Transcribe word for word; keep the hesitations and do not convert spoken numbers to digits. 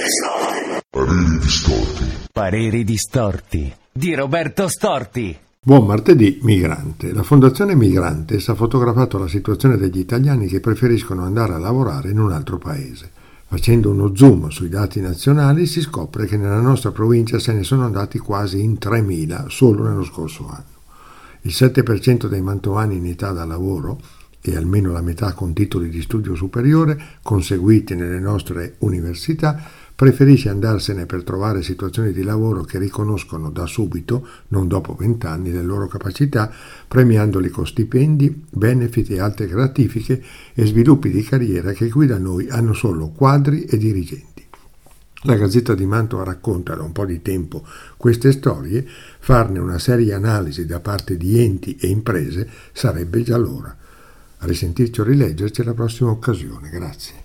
Pareri distorti. Pareri distorti di Roberto Storti. Buon martedì, Migrante. La Fondazione Migrantes ha fotografato la situazione degli italiani che preferiscono andare a lavorare in un altro paese. Facendo uno zoom sui dati nazionali si scopre che nella nostra provincia se ne sono andati quasi in tremila solo nello scorso anno. Il sette per cento dei mantovani in età da lavoro e almeno la metà con titoli di studio superiore conseguiti nelle nostre università preferisce andarsene per trovare situazioni di lavoro che riconoscono da subito, non dopo vent'anni, le loro capacità, premiandoli con stipendi, benefit e altre gratifiche e sviluppi di carriera che qui da noi hanno solo quadri e dirigenti. La Gazzetta di Mantova racconta da un po' di tempo queste storie, farne una seria analisi da parte di enti e imprese sarebbe già l'ora. A risentirci o rileggerci alla prossima occasione. Grazie.